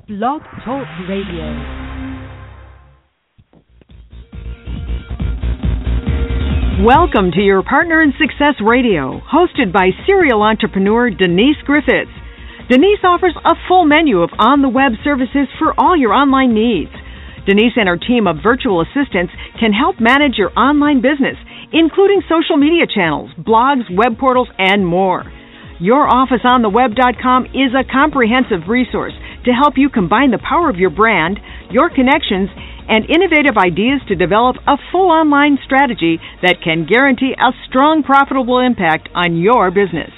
Blog Talk Radio. Welcome to your Partner in Success Radio, hosted by serial entrepreneur Denise Griffiths. Denise offers a full menu of on-the-web services for all your online needs. Denise and her team of virtual assistants can help manage your online business, including social media channels, blogs, web portals, and more. YourOfficeOnTheWeb.com is a comprehensive resource to help you combine the power of your brand, your connections, and innovative ideas to develop a full online strategy that can guarantee a strong, profitable impact on your business.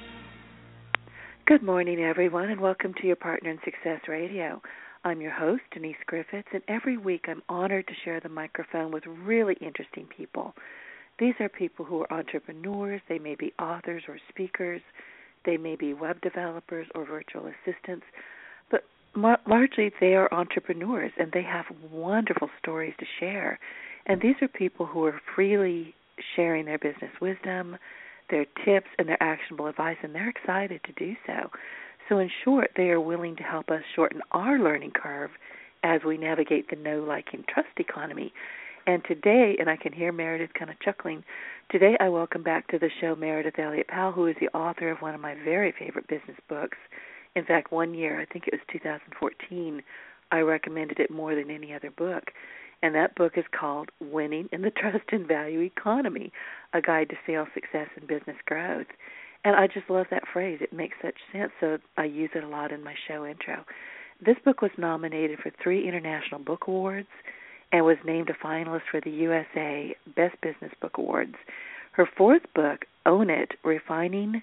Good morning, everyone, and welcome to your Partner in Success Radio. I'm your host, Denise Griffiths, and every week I'm honored to share the microphone with really interesting people. These are people who are entrepreneurs. They may be authors or speakers. They may be web developers or virtual assistants. But largely they are entrepreneurs, and they have wonderful stories to share. And these are people who are freely sharing their business wisdom, their tips, and their actionable advice, and they're excited to do so. So in short, they are willing to help us shorten our learning curve as we navigate the know, like, and trust economy. And today, and I can hear Meredith kind of chuckling, today I welcome back to the show Meredith Elliott Powell, who is the author of one of my very favorite business books. In fact, one year, I think it was 2014, I recommended it more than any other book. And that book is called Winning in the Trust and Value Economy, A Guide to Sales Success and Business Growth. And I just love that phrase. It makes such sense, so I use it a lot in my show intro. This book was nominated for 3 International Book Awards and was named a finalist for the USA Best Business Book Awards. Her 4th book, Own It, Redefining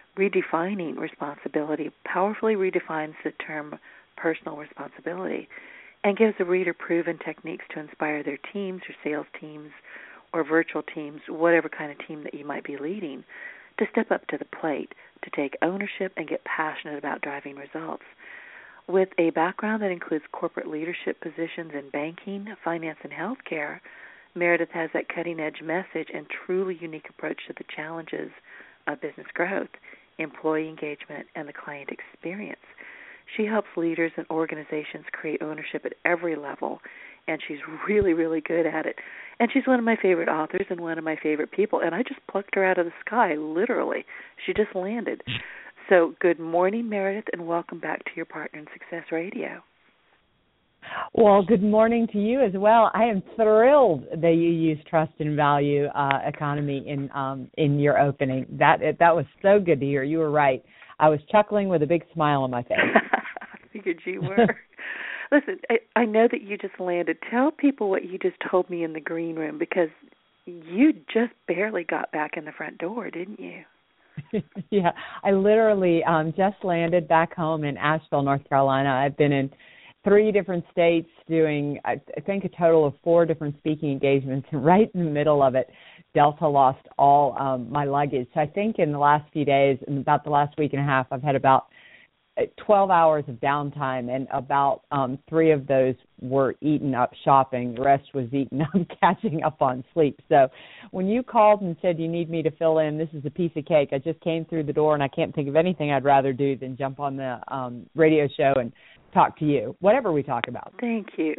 Responsibility, powerfully redefines the term personal responsibility and gives the reader proven techniques to inspire their teams or sales teams or virtual teams, whatever kind of team that you might be leading, to step up to the plate, to take ownership and get passionate about driving results. With a background that includes corporate leadership positions in banking, finance, and healthcare, Meredith has that cutting-edge message and truly unique approach to the challenges of business growth, employee engagement, and the client experience. She helps leaders and organizations create ownership at every level, and she's really, really good at it. And she's one of my favorite authors and one of my favorite people, and I just plucked her out of the sky, literally. She just landed. So good morning, Meredith, and welcome back to your Partner in Success Radio. Well, good morning to you as well. I am thrilled that you use trust and value economy in your opening. That was so good to hear. You were right. I was chuckling with a big smile on my face. I figured you were. Listen, I know that you just landed. Tell people what you just told me in the green room, because you just barely got back in the front door, didn't you? Yeah, I literally just landed back home in Asheville, North Carolina. I've been in 3 different states doing, I think, a total of 4 different speaking engagements. And right in the middle of it, Delta lost all my luggage. So I think in the last few days, in about the last week and a half, I've had about 12 hours of downtime, and about 3 of those were eaten up shopping. The rest was eaten up catching up on sleep. So when you called and said you need me to fill in, this is a piece of cake. I just came through the door, and I can't think of anything I'd rather do than jump on the radio show and talk to you, whatever we talk about. Thank you.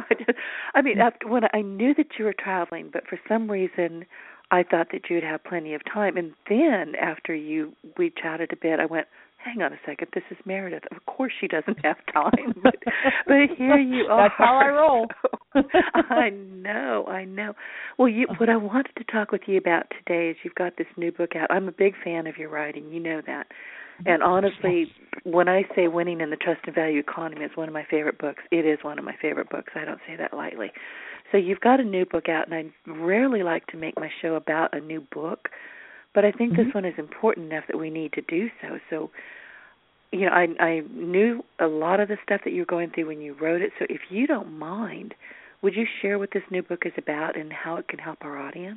When I knew that you were traveling, but for some reason I thought that you would have plenty of time. And then after we chatted a bit, I went, hang on a second, this is Meredith. Of course she doesn't have time, but here you are. That's how I roll. I know. Well, what I wanted to talk with you about today is you've got this new book out. I'm a big fan of your writing. You know that. And honestly, when I say Winning in the Trust and Value Economy, it's one of my favorite books. It is one of my favorite books. I don't say that lightly. So you've got a new book out, and I rarely like to make my show about a new book, but I think this one is important enough that we need to do so. So, I knew a lot of the stuff that you were going through when you wrote it. So if you don't mind, would you share what this new book is about and how it can help our audience?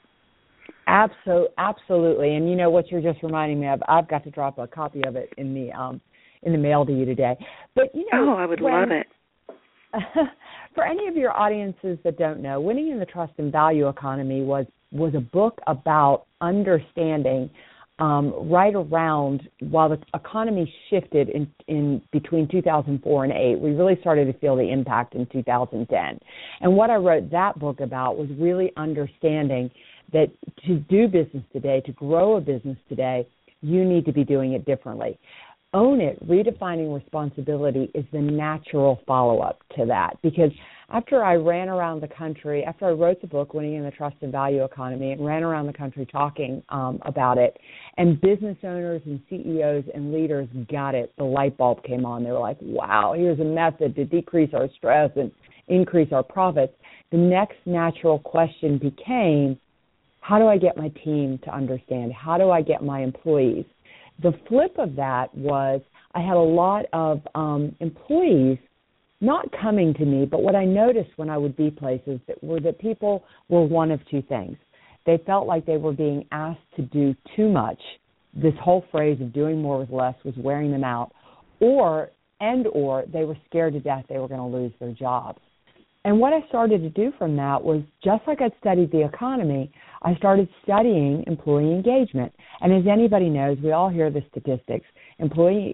Absolutely. And you know what you're just reminding me of? I've got to drop a copy of it in the mail to you today. But I would love it. For any of your audiences that don't know, Winning in the Trust and Value Economy was a book about understanding right around, while the economy shifted in between 2004 and 2008, we really started to feel the impact in 2010. And what I wrote that book about was really understanding that to do business today, to grow a business today, you need to be doing it differently. Own It, Redefining Responsibility is the natural follow-up to that. Because after I ran around the country, after I wrote the book, Winning in the Trust and Value Economy, and ran around the country talking about it, and business owners and CEOs and leaders got it, the light bulb came on. They were like, wow, here's a method to decrease our stress and increase our profits. The next natural question became, how do I get my team to understand? How do I get my employees? The flip of that was I had a lot of employees not coming to me, but what I noticed when I would be places that people were one of two things. They felt like they were being asked to do too much. This whole phrase of doing more with less was wearing them out, or they were scared to death they were going to lose their jobs. And what I started to do from that was, just like I'd studied the economy, I started studying employee engagement. And as anybody knows, we all hear the statistics. Employee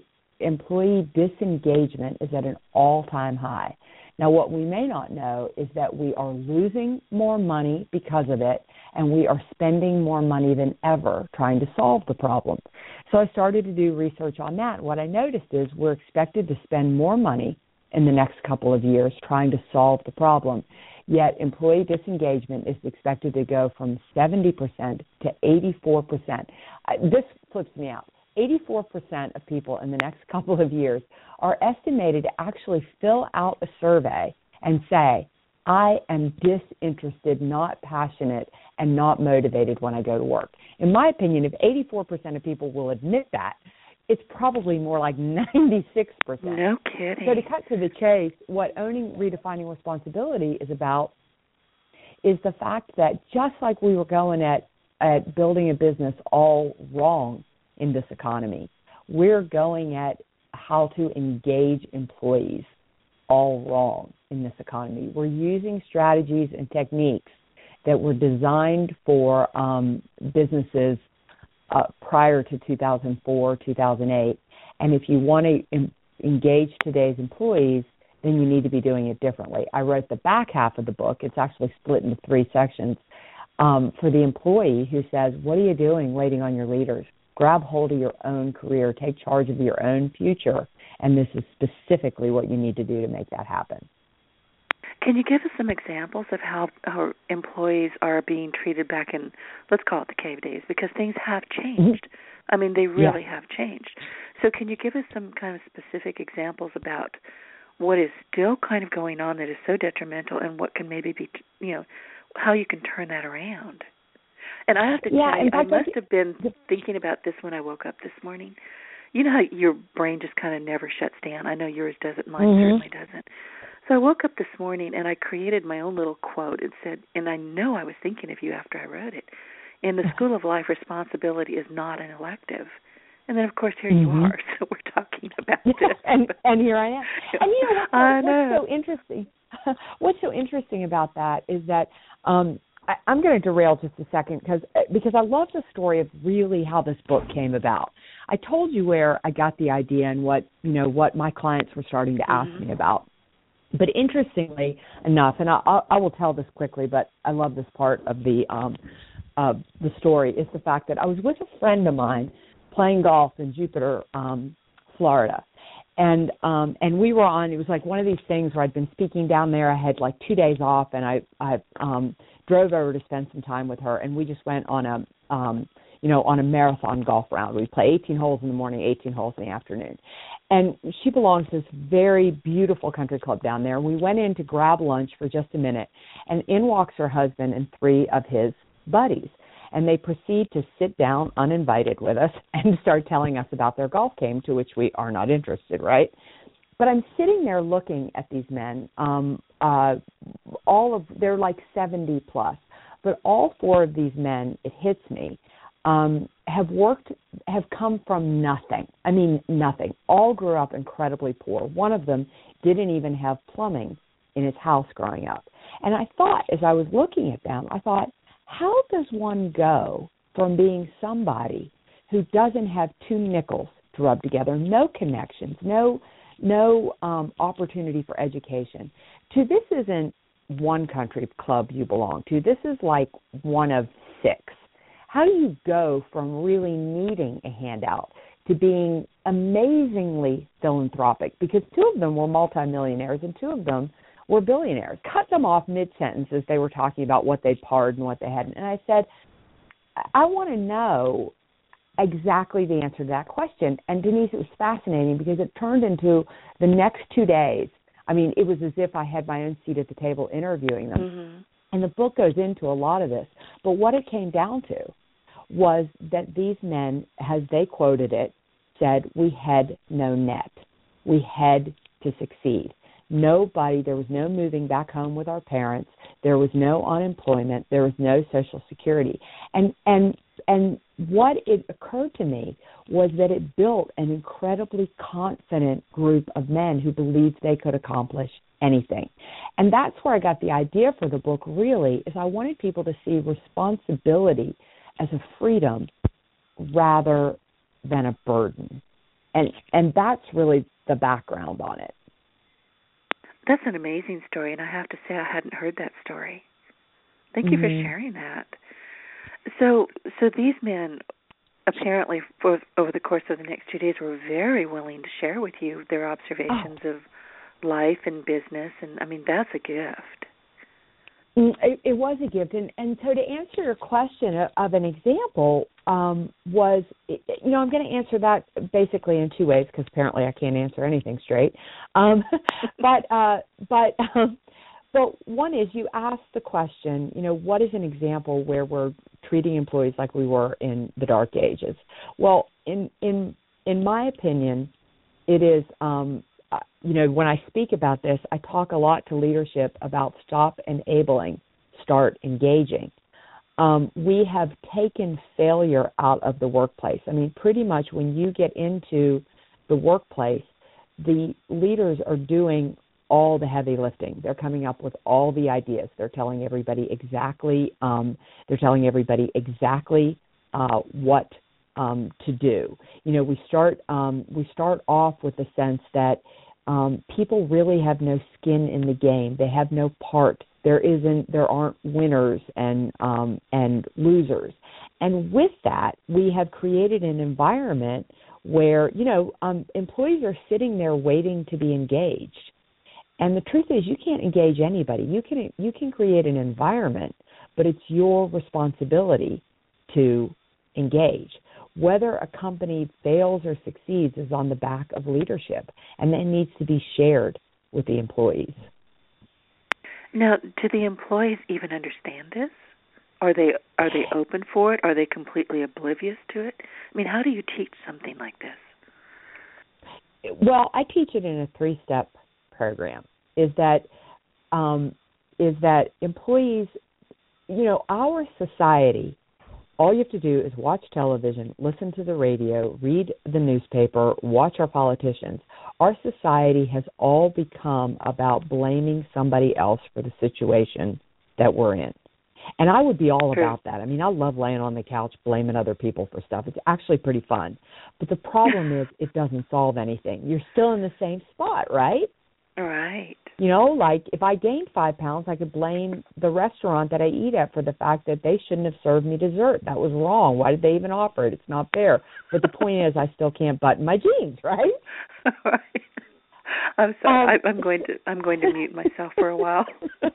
disengagement is at an all-time high. Now, what we may not know is that we are losing more money because of it, and we are spending more money than ever trying to solve the problem. So I started to do research on that. What I noticed is we're expected to spend more money in the next couple of years trying to solve the problem. Yet employee disengagement is expected to go from 70% to 84%. This flips me out. 84% of people in the next couple of years are estimated to actually fill out a survey and say, I am disinterested, not passionate, and not motivated when I go to work. In my opinion, if 84% of people will admit that, it's probably more like 96%. No kidding. So to cut to the chase, what Owning Redefining Responsibility is about is the fact that just like we were going at building a business all wrong in this economy, we're going at how to engage employees all wrong in this economy. We're using strategies and techniques that were designed for businesses prior to 2004, 2008. And if you want to engage today's employees, then you need to be doing it differently. I wrote the back half of the book. It's actually split into 3 sections. For the employee who says, what are you doing waiting on your leaders? Grab hold of your own career. Take charge of your own future. And this is specifically what you need to do to make that happen. Can you give us some examples of how employees are being treated back in, let's call it the cave days, because things have changed. Mm-hmm. I mean, they really have changed. So can you give us some kind of specific examples about what is still kind of going on that is so detrimental, and what can maybe be, how you can turn that around? And I have to tell you, I must have been thinking about this when I woke up this morning. You know how your brain just kind of never shuts down? I know yours doesn't. Mine certainly doesn't. So I woke up this morning and I created my own little quote. It said, and I know I was thinking of you after I wrote it, in the School of Life, responsibility is not an elective. And then, of course, here you are, so we're talking about this. and here I am. And what's so interesting? What's so interesting about that is that I'm going to derail just a second because I love the story of really how this book came about. I told you where I got the idea and what my clients were starting to ask me about. But interestingly enough, and I will tell this quickly, but I love this part of the story, is the fact that I was with a friend of mine playing golf in Jupiter, Florida. And we were on, it was like one of these things where I'd been speaking down there. I had like 2 days off, and I drove over to spend some time with her, and we just went on a marathon golf round. We'd play 18 holes in the morning, 18 holes in the afternoon. And she belongs to this very beautiful country club down there. We went in to grab lunch for just a minute, and in walks her husband and 3 of his buddies. And they proceed to sit down uninvited with us and start telling us about their golf game, to which we are not interested, right? But I'm sitting there looking at these men. They're like 70 plus, but all 4 of these men, it hits me, have come from nothing. I mean, nothing. All grew up incredibly poor. One of them didn't even have plumbing in his house growing up. And I thought, as I was looking at them, how does one go from being somebody who doesn't have two nickels to rub together, no connections, no opportunity for education, to this isn't one country club you belong to. This is like one of 6. How do you go from really needing a handout to being amazingly philanthropic? Because 2 of them were multimillionaires and 2 of them were billionaires. Cut them off mid-sentence as they were talking about what they parred and what they hadn't. And I said, I want to know exactly the answer to that question. And Denise, it was fascinating because it turned into the next 2 days. I mean, it was as if I had my own seat at the table interviewing them. Mm-hmm. And the book goes into a lot of this. But what it came down to was that these men, as they quoted it, said, we had no net. We had to succeed. There was no moving back home with our parents. There was no unemployment. There was no Social Security. And what it occurred to me was that it built an incredibly confident group of men who believed they could accomplish anything. And that's where I got the idea for the book, really, is I wanted people to see responsibility as a freedom rather than a burden. And that's really the background on it. That's an amazing story, and I have to say I hadn't heard that story. Thank you for sharing that. So these men apparently over the course of the next 2 days were very willing to share with you their observations of life and business, and I mean, that's a gift. It was a gift, and so to answer your question of an example was, I'm going to answer that basically in 2 ways because apparently I can't answer anything straight. But one is you asked the question, what is an example where we're treating employees like we were in the dark ages? Well, in my opinion, it is. When I speak about this, I talk a lot to leadership about stop enabling, start engaging. We have taken failure out of the workplace. I mean, pretty much when you get into the workplace, the leaders are doing all the heavy lifting. They're coming up with all the ideas. They're telling everybody exactly what to do. We start off with the sense that people really have no skin in the game. They have no part. There aren't winners and losers. And with that, we have created an environment where, employees are sitting there waiting to be engaged. And the truth is, you can't engage anybody. You can create an environment, but it's your responsibility to engage. Whether a company fails or succeeds is on the back of leadership, and that needs to be shared with the employees. Now, do the employees even understand this? Are they open for it? Are they completely oblivious to it? I mean, how do you teach something like this? Well, I teach it in a 3-step program. Is that employees, our society, all you have to do is watch television, listen to the radio, read the newspaper, watch our politicians. Our society has all become about blaming somebody else for the situation that we're in. And I would be all about that. I mean, I love laying on the couch blaming other people for stuff. It's actually pretty fun. But the problem is it doesn't solve anything. You're still in the same spot, right? Right. Like if I gained 5 pounds, I could blame the restaurant that I eat at for the fact that they shouldn't have served me dessert. That was wrong. Why did they even offer it? It's not fair. But the point is, I still can't button my jeans, right? Right. I'm sorry. I'm going to mute myself for a while.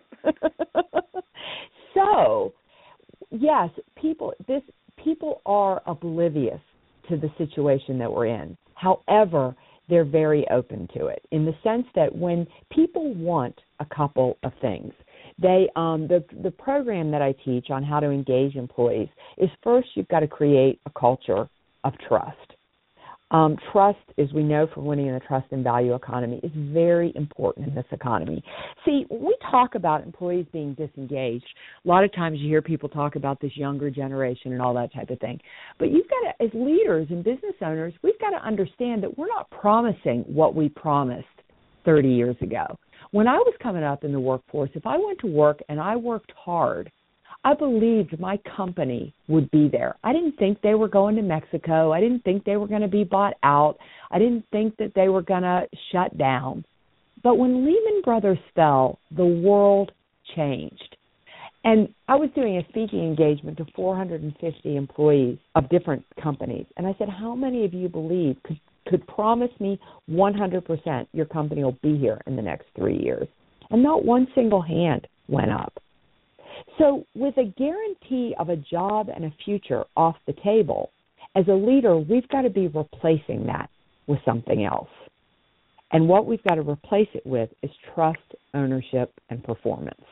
So, yes, people are oblivious to the situation that we're in. However, they're very open to it in the sense that when people want a couple of things, the program that I teach on how to engage employees is first you've got to create a culture of trust. Trust, as we know from winning in the trust and value economy, is very important in this economy. See, when we talk about employees being disengaged, a lot of times you hear people talk about this younger generation and all that type of thing. But you've got to, as leaders and business owners, we've got to understand that we're not promising what we promised 30 years ago. When I was coming up in the workforce, if I went to work and I worked hard, I believed my company would be there. I didn't think they were going to Mexico. I didn't think they were going to be bought out. I didn't think that they were going to shut down. But when Lehman Brothers fell, the world changed. And I was doing a speaking engagement to 450 employees of different companies. And I said, how many of you believe could promise me 100% your company will be here in the next 3 years? And not one single hand went up. So with a guarantee of a job and a future off the table, as a leader, we've got to be replacing that with something else. And what we've got to replace it with is trust, ownership, and performance.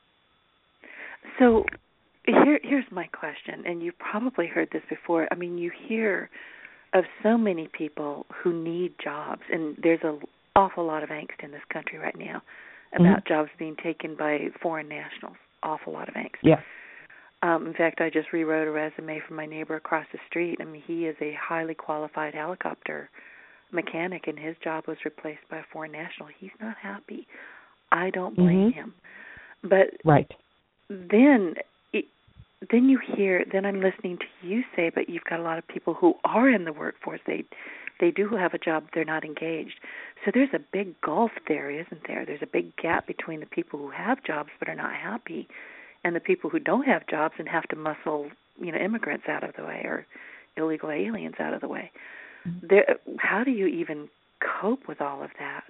So here's my question, and you've probably heard this before. I mean, you hear of so many people who need jobs, and there's an awful lot of angst in this country right now about jobs being taken by foreign nationals. Awful lot of angst. Yeah. In fact, I just rewrote a resume for my neighbor across the street. I mean, he is a highly qualified helicopter mechanic, and his job was replaced by a foreign national. He's not happy. I don't blame him. But right. Then you hear, then I'm listening to you say, but you've got a lot of people who are in the workforce. They do have a job, they're not engaged. So there's a big gulf there, isn't there? There's a big gap between the people who have jobs but are not happy and the people who don't have jobs and have to muscle, immigrants out of the way or illegal aliens out of the way. How do you even cope with all of that?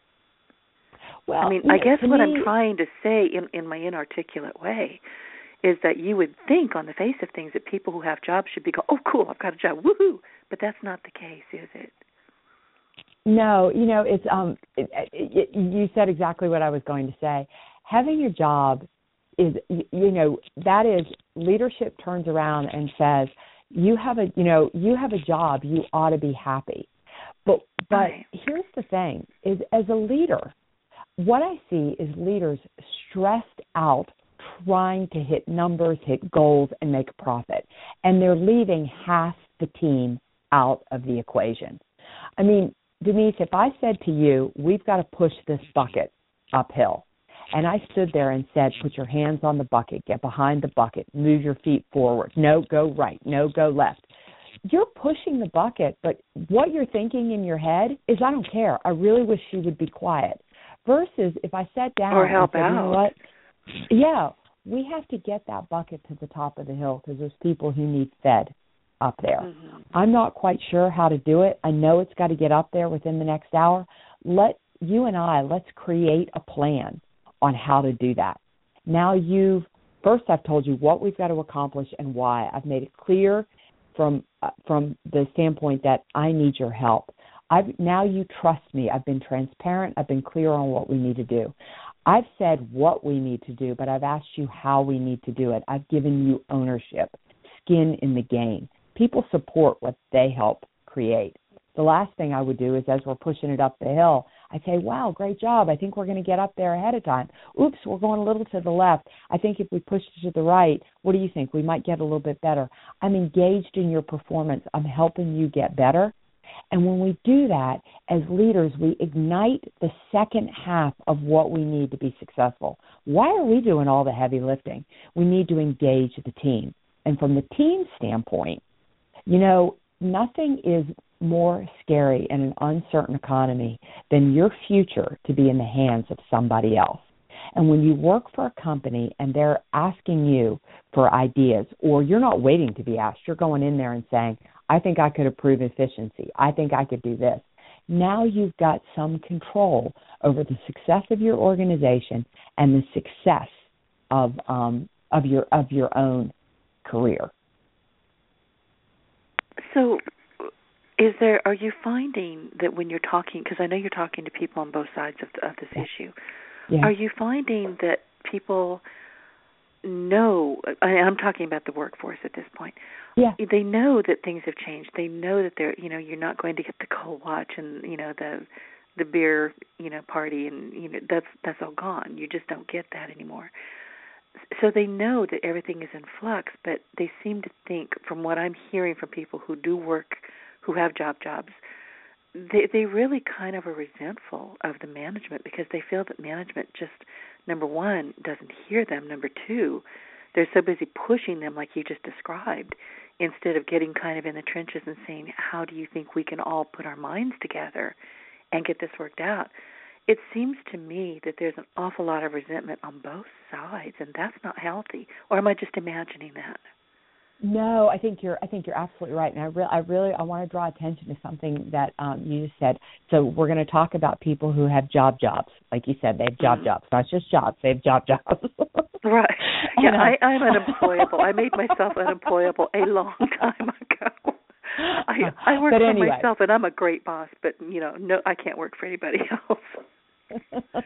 Well, I mean, I guess what I'm trying to say in my inarticulate way is that you would think on the face of things that people who have jobs should be going, oh, cool, I've got a job, woohoo. But that's not the case, is it? No, it's you said exactly what I was going to say. Having a job is, that is, leadership turns around and says, you have a job, you ought to be happy. But right. Here's the thing, is as a leader, what I see is leaders stressed out trying to hit numbers, hit goals, and make a profit. And they're leaving half the team out of the equation. I mean, Denise, if I said to you, we've got to push this bucket uphill, and I stood there and said, put your hands on the bucket, get behind the bucket, move your feet forward, no, go right, no, go left. You're pushing the bucket, but what you're thinking in your head is, I don't care. I really wish you would be quiet. Versus if I sat down or help and said, out. You know what? Yeah, we have to get that bucket to the top of the hill because there's people who need fed up there. Mm-hmm. I'm not quite sure how to do it. I know it's got to get up there within the next hour. Let's create a plan on how to do that. Now I've told you what we've got to accomplish and why. I've made it clear from the standpoint that I need your help. Now you trust me. I've been transparent. I've been clear on what we need to do. I've said what we need to do, but I've asked you how we need to do it. I've given you ownership, skin in the game. People support what they help create. The last thing I would do is, as we're pushing it up the hill, I'd say, wow, great job. I think we're going to get up there ahead of time. Oops, we're going a little to the left. I think if we push to the right, what do you think? We might get a little bit better. I'm engaged in your performance. I'm helping you get better. And when we do that, as leaders, we ignite the second half of what we need to be successful. Why are we doing all the heavy lifting? We need to engage the team. And from the team standpoint, nothing is more scary in an uncertain economy than your future to be in the hands of somebody else. And when you work for a company and they're asking you for ideas, or you're not waiting to be asked, you're going in there and saying, I think I could improve efficiency. I think I could do this. Now you've got some control over the success of your organization and the success of your own career. So are you finding that when you're talking, because I know you're talking to people on both sides of this issue, are you finding that people know, I'm talking about the workforce at this point, they know that things have changed. They know that you're not going to get the coal watch and, the beer, party, and, that's all gone. You just don't get that anymore. So they know that everything is in flux, but they seem to think, from what I'm hearing from people who do work, who have jobs, they really kind of are resentful of the management because they feel that management just, number one, doesn't hear them. Number two, they're so busy pushing them like you just described, instead of getting kind of in the trenches and saying, how do you think we can all put our minds together and get this worked out? It seems to me that there's an awful lot of resentment on both sides, and that's not healthy. Or am I just imagining that? No, I think you're absolutely right, and I want to draw attention to something that you just said. So we're going to talk about people who have jobs, like you said, they have jobs, not just jobs, they have jobs. Right. Yeah, I'm unemployable. I made myself unemployable a long time ago. I work for myself, and I'm a great boss, but no, I can't work for anybody else.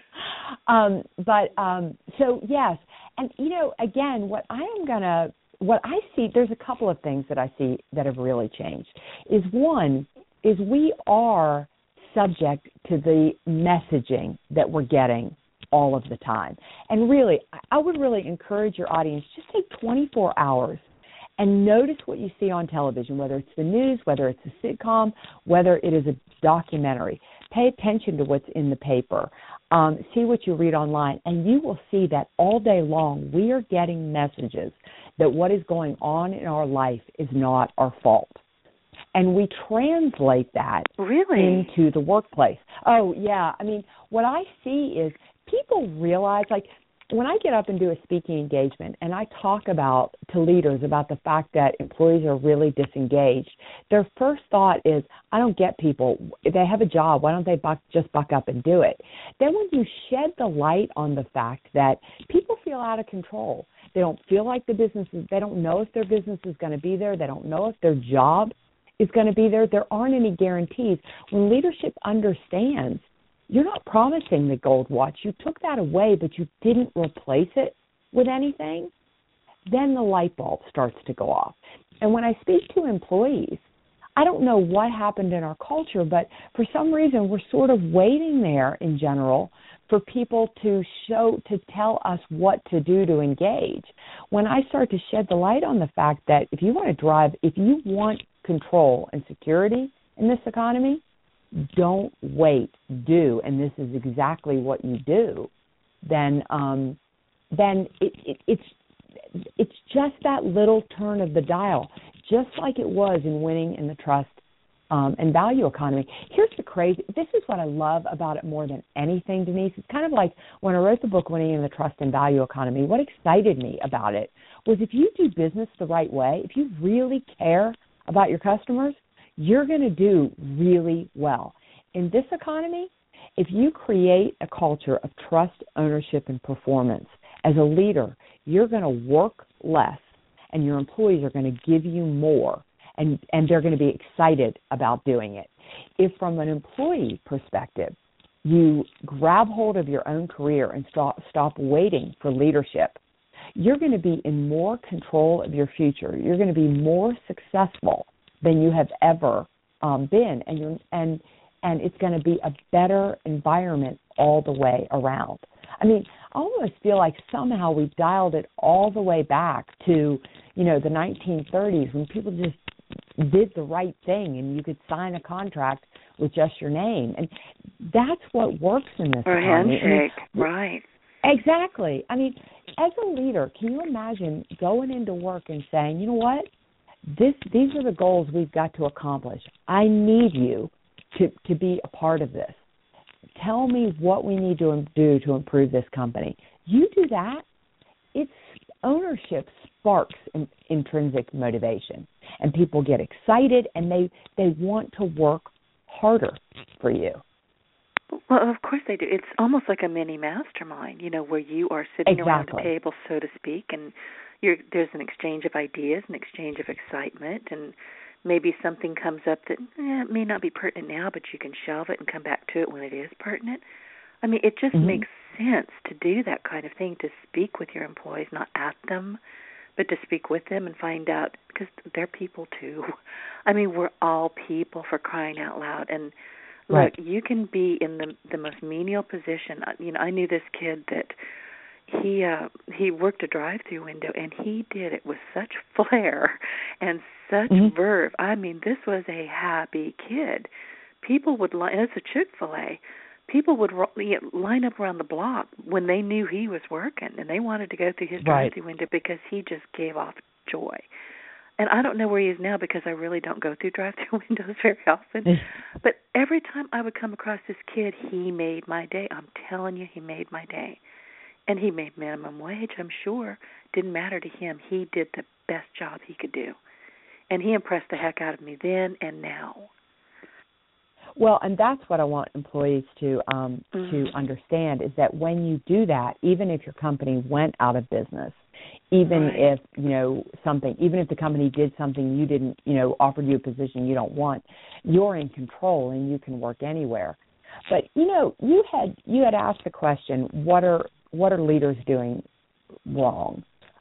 So yes, and again, what I see, there's a couple of things that I see that have really changed. One is we are subject to the messaging that we're getting all of the time. And really, I would really encourage your audience, just take 24 hours and notice what you see on television, whether it's the news, whether it's a sitcom, whether it is a documentary. Pay attention to what's in the paper. See what you read online, and you will see that all day long we are getting messages that what is going on in our life is not our fault. And we translate that into the workplace. Oh, yeah. I mean, what I see is people realize, like, when I get up and do a speaking engagement and I talk to leaders about the fact that employees are really disengaged, their first thought is, I don't get people. They have a job. Why don't they just buck up and do it? Then when you shed the light on the fact that people feel out of control, they don't feel like they don't know if their business is going to be there. They don't know if their job is going to be there. There aren't any guarantees. When leadership understands, you're not promising the gold watch. You took that away, but you didn't replace it with anything. Then the light bulb starts to go off. And when I speak to employees, I don't know what happened in our culture, but for some reason we're sort of waiting there in general for people to tell us what to do to engage. When I start to shed the light on the fact that if you want control and security in this economy, don't wait, do, and this is exactly what you do, then it's just that little turn of the dial, just like it was in winning in the trust and value economy. This is what I love about it more than anything, Denise. It's kind of like when I wrote the book, Winning in the Trust and Value Economy, what excited me about it was if you do business the right way, if you really care about your customers, you're going to do really well. In this economy, if you create a culture of trust, ownership, and performance, as a leader, you're going to work less, and your employees are going to give you more, and they're going to be excited about doing it. If from an employee perspective, you grab hold of your own career and stop waiting for leadership, you're going to be in more control of your future. You're going to be more successful than you have ever been, and it's going to be a better environment all the way around. I mean, I almost feel like somehow we've dialed it all the way back to, the 1930s when people just did the right thing and you could sign a contract with just your name, and that's what works in this economy. Or handshake, right? Exactly. I mean, as a leader, can you imagine going into work and saying, you know what? These are the goals we've got to accomplish. I need you to be a part of this. Tell me what we need to do to improve this company. You do that, ownership sparks intrinsic motivation, and people get excited and they want to work harder for you. Well, of course they do. It's almost like a mini mastermind, where you are sitting around the table, so to speak, and there's an exchange of ideas, an exchange of excitement, and maybe something comes up that may not be pertinent now, but you can shelve it and come back to it when it is pertinent. I mean, it just makes sense to do that kind of thing, to speak with your employees, not at them, but to speak with them and find out, because they're people too. I mean, we're all people, for crying out loud. And look, you can be in the most menial position. I knew this kid that he worked a drive-through window, and he did it with such flair and such verve. I mean, this was a happy kid. People would and it's a Chick-fil-A. people would line up around the block when they knew he was working, and they wanted to go through his drive-through window because he just gave off joy. And I don't know where he is now because I really don't go through drive-through windows very often. But every time I would come across this kid, he made my day. I'm telling you, he made my day. And he made minimum wage, I'm sure. Didn't matter to him. He did the best job he could do. And he impressed the heck out of me then and now. Well, and that's what I want employees to understand is that when you do that, even if your company went out of business, even if, even if the company did something you didn't, offered you a position you don't want, you're in control and you can work anywhere. But, you had asked the question, what are leaders doing wrong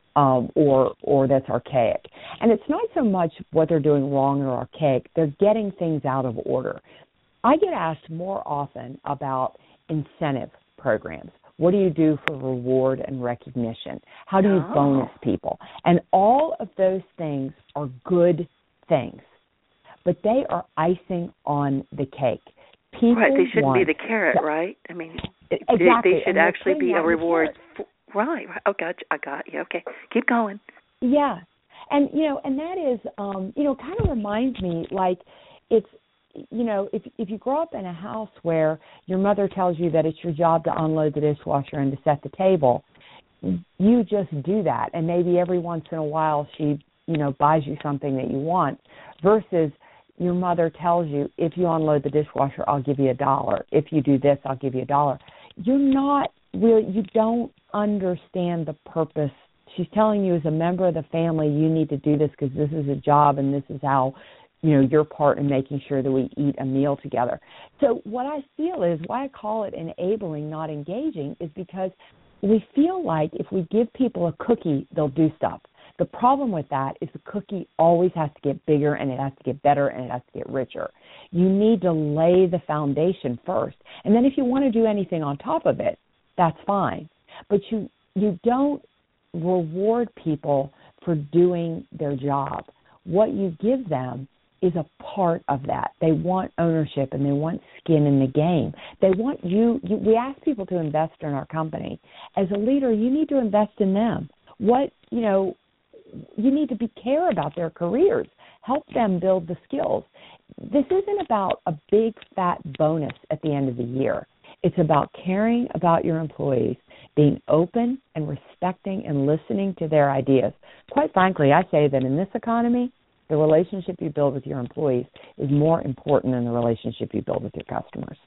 or that's archaic? And it's not so much what they're doing wrong or archaic. They're getting things out of order. I get asked more often about incentive programs. What do you do for reward and recognition? How do you bonus people? And all of those things are good things, but they are icing on the cake. People they shouldn't be the carrot, right? I mean, exactly. They should actually be a reward. Right. Oh, gotcha. I got you. Okay. Keep going. Yeah. And, and that is, kind of reminds me like it's, if you grow up in a house where your mother tells you that it's your job to unload the dishwasher and to set the table, you just do that. And maybe every once in a while she, buys you something that you want versus your mother tells you, if you unload the dishwasher, I'll give you $1. If you do this, I'll give you $1. You don't understand the purpose. She's telling you as a member of the family, you need to do this because this is a job and this is how, your part in making sure that we eat a meal together. So what I feel is why I call it enabling, not engaging, is because we feel like if we give people a cookie, they'll do stuff. The problem with that is the cookie always has to get bigger and it has to get better and it has to get richer. You need to lay the foundation first. And then if you want to do anything on top of it, that's fine. But you don't reward people for doing their job. What you give them is a part of that. They want ownership and they want skin in the game. They want you. We ask people to invest in our company. As a leader, you need to invest in them. You need to care about their careers. Help them build the skills. This isn't about a big fat bonus at the end of the year. It's about caring about your employees, being open and respecting and listening to their ideas. Quite frankly, I say that in this economy, the relationship you build with your employees is more important than the relationship you build with your customers.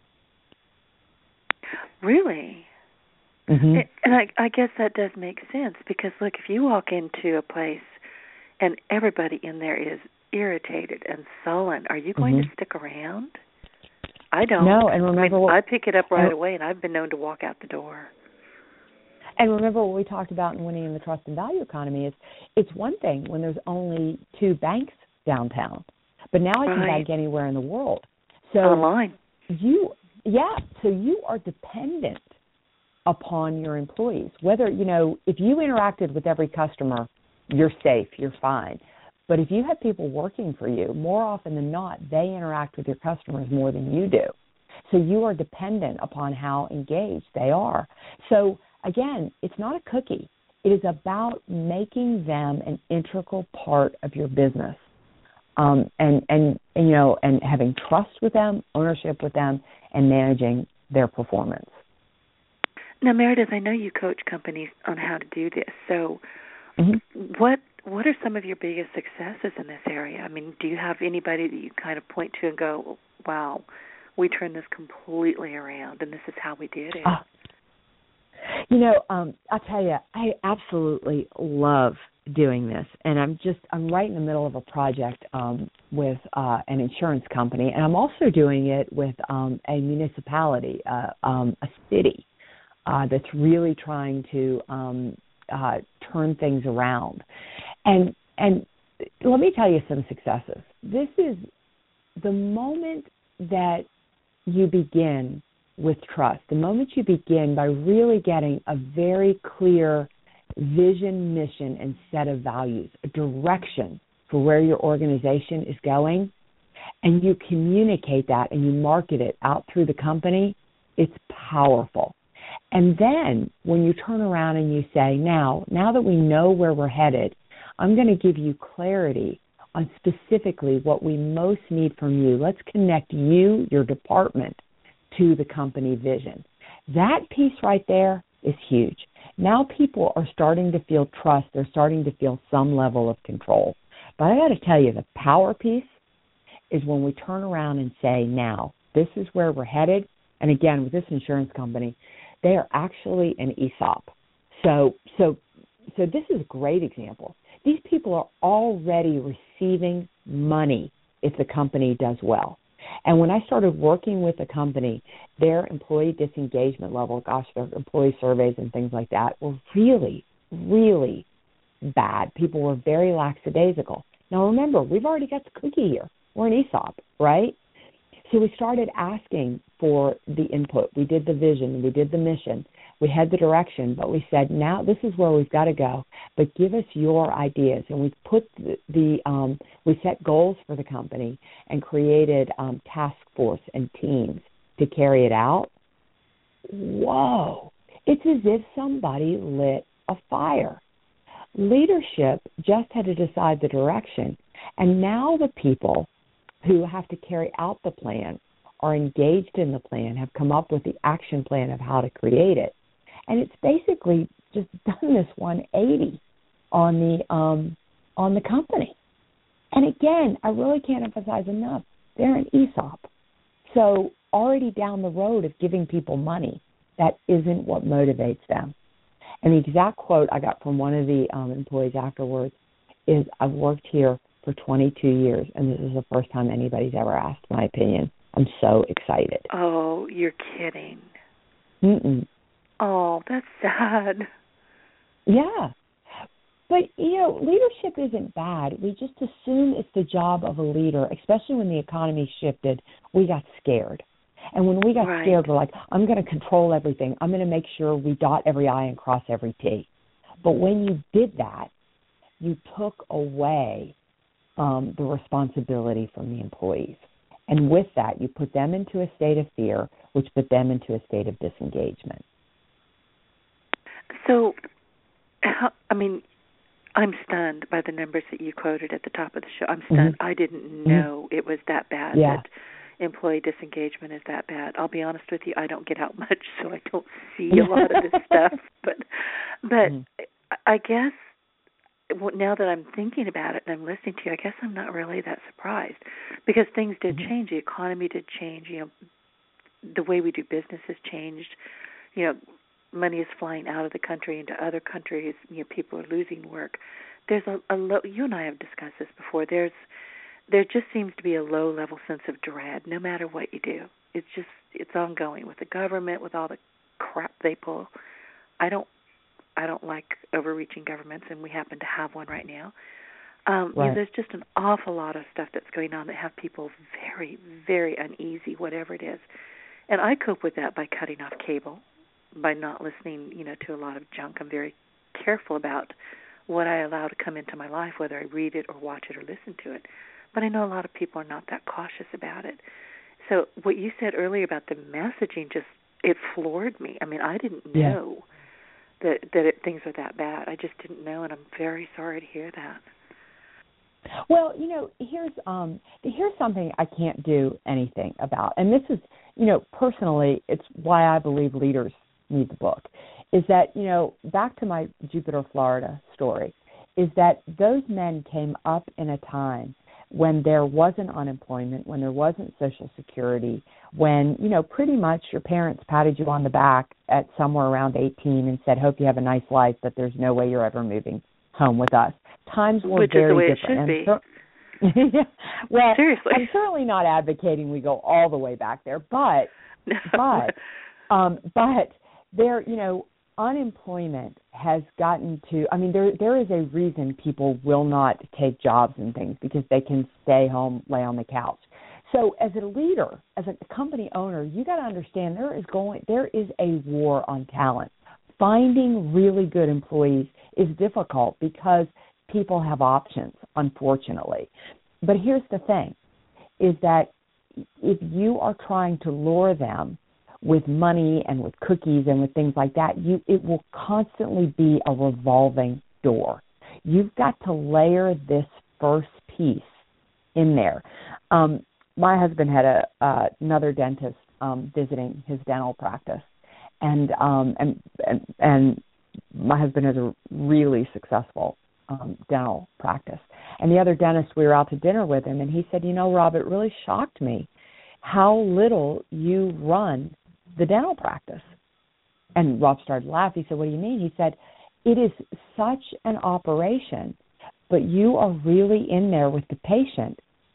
Really? Mm-hmm. And I guess that does make sense because, look, if you walk into a place and everybody in there is irritated and sullen, are you going to stick around? I don't. No, and remember I pick it up right away, and I've been known to walk out the door. And remember what we talked about in Winning in the Trust and Value Economy is it's one thing when there's only 2 banks downtown, but now I can bank anywhere in the world. So online. So you are dependent upon your employees. Whether, if you interacted with every customer, you're safe, you're fine. But if you have people working for you, more often than not, they interact with your customers more than you do. So you are dependent upon how engaged they are. So again, it's not a cookie. It is about making them an integral part of your business, and having trust with them, ownership with them, and managing their performance. Now, Meredith, I know you coach companies on how to do this. So, what are some of your biggest successes in this area? I mean, do you have anybody that you kind of point to and go, "Wow, we turned this completely around, and this is how we did it"? I'll tell you, I absolutely love doing this, and I'm right in the middle of a project with an insurance company, and I'm also doing it with a municipality, a city that's really trying to turn things around. And let me tell you some successes. This is the moment that you begin with trust, the moment you begin by really getting a very clear vision, mission, and set of values, a direction for where your organization is going, and you communicate that and you market it out through the company, It's powerful. And then when you turn around and you say, now that we know where we're headed, I'm going to give you clarity on specifically what we most need from you. Let's connect you, your department, to the company vision. That piece right there is huge. Now people are starting to feel trust. They're starting to feel some level of control. But I got to tell you, the power piece is when we turn around and say, now, this is where we're headed. And again, with this insurance company, they are actually an ESOP. So this is a great example. These people are already receiving money if the company does well. And when I started working with the company, their employee disengagement level, their employee surveys and things like that were really, really bad. People were very lackadaisical. Now remember, we've already got the cookie here. We're an ESOP, right? So we started asking for the input. We did the vision. We did the mission. We had the direction, but we said, now this is where we've got to go, but give us your ideas. And we put we set goals for the company and created task force and teams to carry it out. Whoa. It's as if somebody lit a fire. Leadership just had to decide the direction, and now the people who have to carry out the plan are engaged in the plan, have come up with the action plan of how to create it. And it's basically just done this 180 on the company. And again, I really can't emphasize enough, they're an ESOP. So already down the road of giving people money, that isn't what motivates them. And the exact quote I got from one of the employees afterwards is, I've worked here for 22 years, and this is the first time anybody's ever asked my opinion. I'm so excited. Oh, you're kidding. Mm-mm. Oh, that's sad. Yeah. But, leadership isn't bad. We just assume it's the job of a leader, especially when the economy shifted. We got scared. And when we got scared, we're like, I'm going to control everything. I'm going to make sure we dot every I and cross every T. But when you did that, you took away the responsibility from the employees. And with that, you put them into a state of fear, which put them into a state of disengagement. So, I'm stunned by the numbers that you quoted at the top of the show. I'm stunned. Mm-hmm. I didn't know it was that bad, that employee disengagement is that bad. I'll be honest with you, I don't get out much, so I don't see a lot of this stuff. But I guess now that I'm thinking about it and I'm listening to you, I guess I'm not really that surprised, because things did change. The economy did change. The way we do business has changed. Money is flying out of the country into other countries. People are losing work. There's you and I have discussed this before. There just seems to be a low-level sense of dread no matter what you do. It's ongoing with the government, with all the crap they pull. I don't like overreaching governments, and we happen to have one right now. There's just an awful lot of stuff that's going on that have people very, very uneasy, whatever it is. And I cope with that by cutting off cable, by not listening, to a lot of junk. I'm very careful about what I allow to come into my life, whether I read it or watch it or listen to it. But I know a lot of people are not that cautious about it. So what you said earlier about the messaging, it floored me. I didn't know that things are that bad. I just didn't know, and I'm very sorry to hear that. Well, here's something I can't do anything about. And this is, personally, it's why I believe leaders need the book, is that, back to my Jupiter, Florida story, is that those men came up in a time when there wasn't unemployment, when there wasn't Social Security, when, pretty much your parents patted you on the back at somewhere around 18 and said, hope you have a nice life, but there's no way you're ever moving home with us. Times were very different. Which is the way it should be. Well, seriously. I'm certainly not advocating we go all the way back there, but there, unemployment has gotten to, there is a reason people will not take jobs and things, because they can stay home, lay on the couch. So as a leader, as a company owner, you got to understand there is a war on talent. Finding really good employees is difficult because people have options, unfortunately. But here's the thing, is that if you are trying to lure them with money and with cookies and with things like that, it will constantly be a revolving door. You've got to layer this first piece in there. My husband had another dentist visiting his dental practice, and my husband has a really successful dental practice. And the other dentist, we were out to dinner with him, and he said, Rob, it really shocked me how little you run the dental practice. And Rob started to laugh. He said, what do you mean? He said, it is such an operation, but you are really in there with the patient,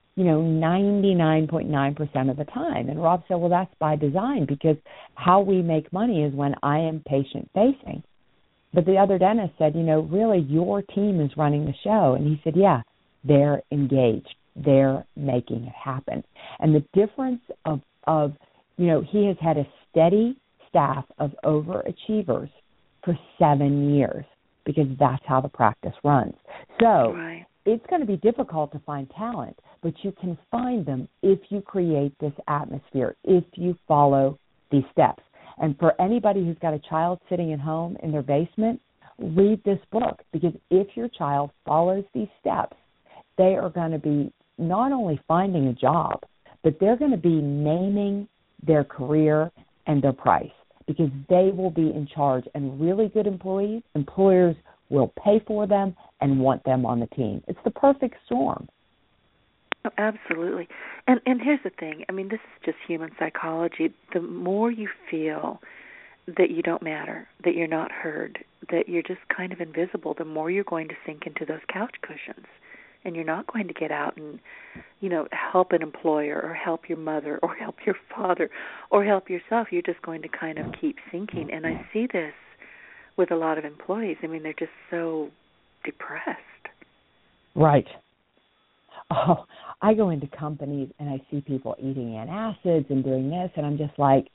99.9% of the time. And Rob said, well, that's by design, because how we make money is when I am patient-facing. But the other dentist said, really your team is running the show. And he said, yeah, they're engaged. They're making it happen. And the difference of he has had a steady staff of overachievers for 7 years, because that's how the practice runs. So It's going to be difficult to find talent, but you can find them if you create this atmosphere, if you follow these steps. And for anybody who's got a child sitting at home in their basement, read this book, because if your child follows these steps, they are going to be not only finding a job, but they're going to be naming their career and their price, because they will be in charge. And really good employers will pay for them and want them on the team. It's the perfect storm. Oh, absolutely. And here's the thing. I mean, this is just human psychology. The more you feel that you don't matter, that you're not heard, that you're just kind of invisible, the more you're going to sink into those couch cushions. And you're not going to get out and, help an employer or help your mother or help your father or help yourself. You're just going to kind of keep sinking. And I see this with a lot of employees. I mean, they're just so depressed. Right. Oh, I go into companies and I see people eating antacids and doing this, and I'm just like,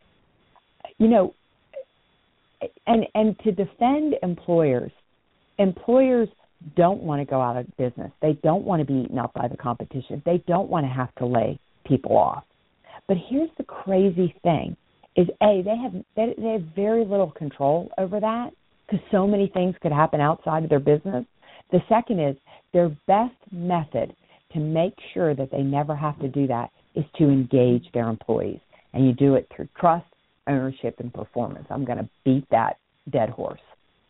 and to defend employers don't want to go out of business. They don't want to be eaten up by the competition. They don't want to have to lay people off. But here's the crazy thing, is they have very little control over that, because so many things could happen outside of their business. The second is their best method to make sure that they never have to do that is to engage their employees. And you do it through trust, ownership, and performance. I'm going to beat that dead horse.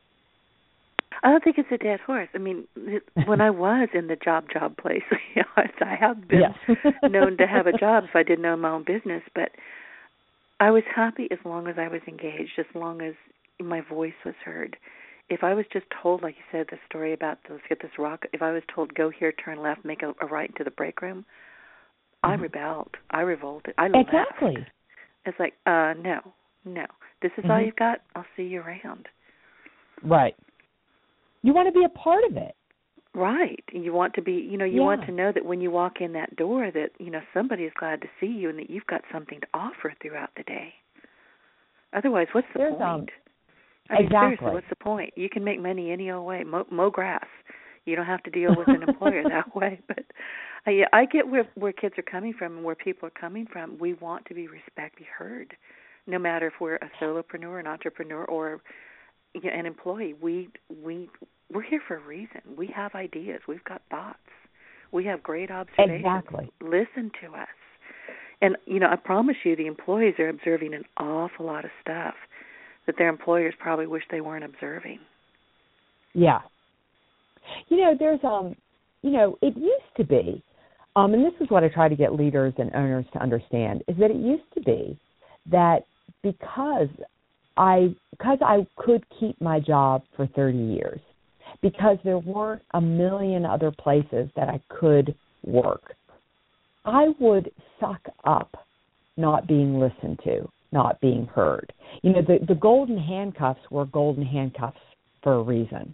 I don't think it's a dead horse. I mean, when I was in the job place, I have been known to have a job if I didn't own my own business, but I was happy as long as I was engaged, as long as my voice was heard. If I was just told, like you said, the story about let's get this rock, if I was told go here, turn left, make a right into the break room, I rebelled. I revolted. I left. Exactly. It's like, no. This is all you've got. I'll see you around. Right. You want to be a part of it. Right. You want to be, you want to know that when you walk in that door that, somebody is glad to see you and that you've got something to offer throughout the day. Otherwise, what's the point? I mean, seriously, what's the point? You can make money any old way. Mow grass. You don't have to deal with an employer that way. But I get where kids are coming from and where people are coming from. We want to be respected, heard, no matter if we're a solopreneur, an entrepreneur, or an employee. We're here for a reason. We have ideas. We've got thoughts. We have great observations. Exactly. Listen to us. And, I promise you the employees are observing an awful lot of stuff that their employers probably wish they weren't observing. Yeah. There's, it used to be, and this is what I try to get leaders and owners to understand, is that it used to be that because I could keep my job for 30 years, because there weren't a million other places that I could work, I would suck up not being listened to, not being heard. The golden handcuffs were golden handcuffs for a reason.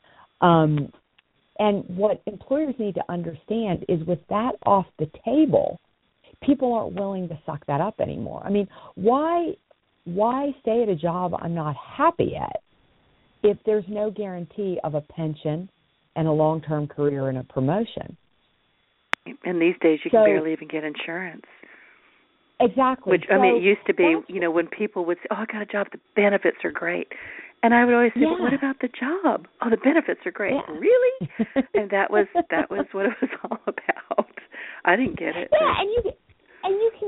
And what employers need to understand is with that off the table, people aren't willing to suck that up anymore. I mean, why stay at a job I'm not happy at if there's no guarantee of a pension and a long-term career and a promotion? And these days you can barely even get insurance. Exactly. Which, I mean, it used to be, when people would say, oh, I got a job, the benefits are great. And I would always say, but what about the job? Oh, the benefits are great. Yeah. Really? And that was what it was all about. I didn't get it. Yeah, and you can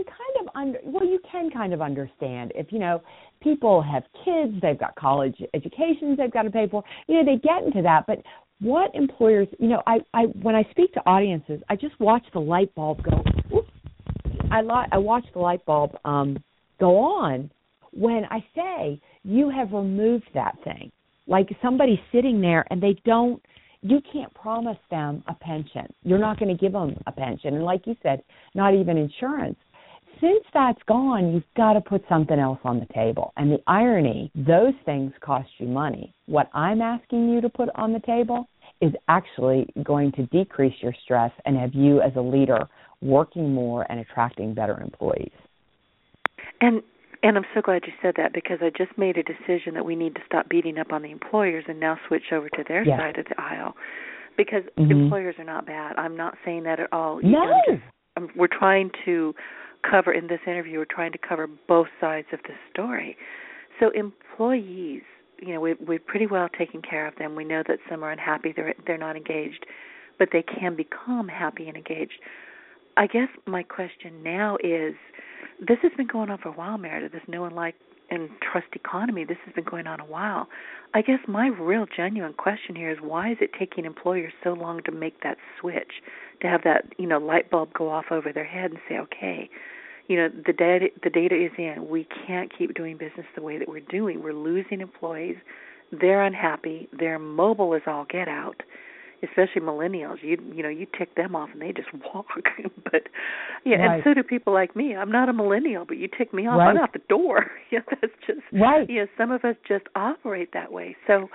kind of understand if, people have kids, they've got college educations they've got to pay for, they get into that. But what employers, I when I speak to audiences, I just watch the light bulb go. Whoops, I watch the light bulb go on when I say you have removed that thing. Like somebody's sitting there and you can't promise them a pension. You're not going to give them a pension. And like you said, not even insurance. Since that's gone, you've got to put something else on the table. And the irony, those things cost you money. What I'm asking you to put on the table is actually going to decrease your stress and have you as a leader working more and attracting better employees. And I'm so glad you said that, because I just made a decision that we need to stop beating up on the employers and now switch over to their side of the aisle, because employers are not bad. I'm not saying that at all. No. We're trying to cover, in this interview, we're trying to cover both sides of the story. So employees, we've pretty well taken care of them. We know that some are unhappy, they're not engaged, but they can become happy and engaged. I guess my question now is, this has been going on for a while, Meredith, this know and like and trust economy. This has been going on a while. I guess my real genuine question here is, why is it taking employers so long to make that switch, to have that, light bulb go off over their head and say, okay, the data is in. We can't keep doing business the way that we're doing. We're losing employees. They're unhappy. They're mobile as all get out. Especially millennials, you tick them off and they just walk. But right. And so do people like me. I'm not a millennial, but you tick me off, I'm out the door. That's just right. Some of us just operate that way. So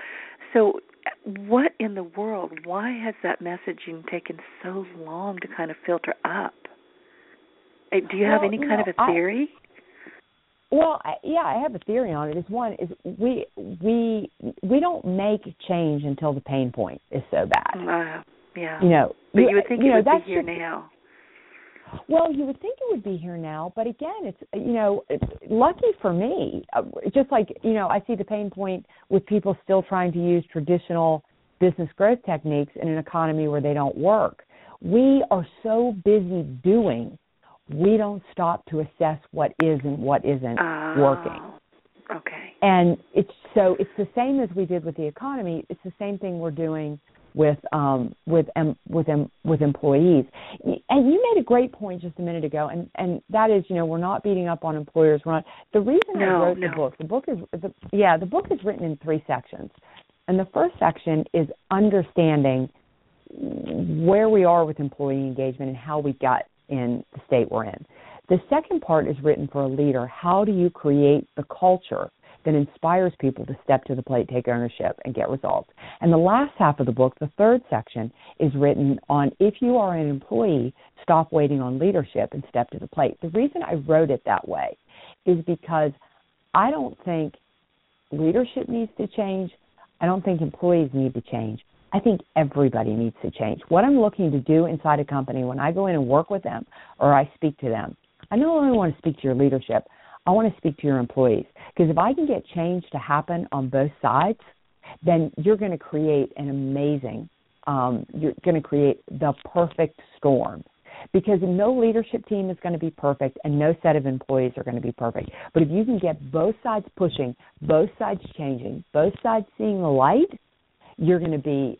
what in the world? Why has that messaging taken so long to kind of filter up? Do you have any kind of a theory? I have a theory on it. One is we don't make change until the pain point is so bad. But you would think it would be here now. Well, you would think it would be here now, but again, it's lucky for me. Just like I see the pain point with people still trying to use traditional business growth techniques in an economy where they don't work. We are so busy doing. We don't stop to assess what is and what isn't working. Okay. And it's the same as we did with the economy. It's the same thing we're doing with employees. And you made a great point just a minute ago, and that is, we're not beating up on employers. The reason I wrote the book is written in 3 sections. And the first section is understanding where we are with employee engagement and how we got in the state we're in. The second part is written for a leader. How do you create the culture that inspires people to step to the plate, take ownership, and get results? And the last half of the book, the third section, is written on, if you are an employee, stop waiting on leadership and step to the plate. The reason I wrote it that way is because I don't think leadership needs to change. I don't think employees need to change. I think everybody needs to change. What I'm looking to do inside a company when I go in and work with them or I speak to them, I not only want to speak to your leadership, I want to speak to your employees. Because if I can get change to happen on both sides, then you're going to create an amazing, you're going to create the perfect storm. Because no leadership team is going to be perfect and no set of employees are going to be perfect. But if you can get both sides pushing, both sides changing, both sides seeing the light, you're going to be